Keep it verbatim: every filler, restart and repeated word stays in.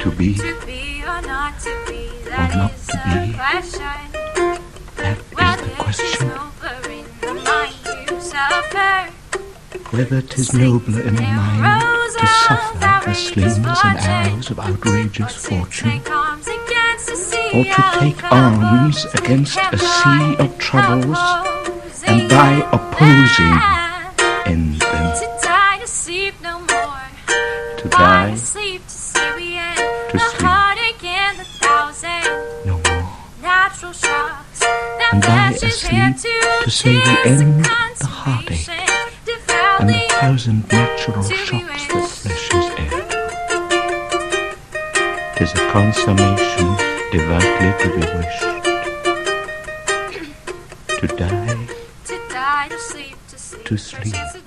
To be, to be or not to be, or that not is to the be, question. that Whether is the question. nobler in the mind to suffer, Whether 'tis nobler in the mind to suffer the slings and arrows of outrageous fortune, or to take arms against a sea of troubles, and by opposing end them. To die to sleep no more, To die, to sleep to see we end to the sleep heartache and the thousand no more. natural shocks that And by lashes hand asleep to to say we tears end and the heartache consummation, and the devoutly thousand natural to be shocks that wished. flesh's end. 'Tis a consummation devoutly to be wished. To die, to die to sleep to sleep, to sleep. which is a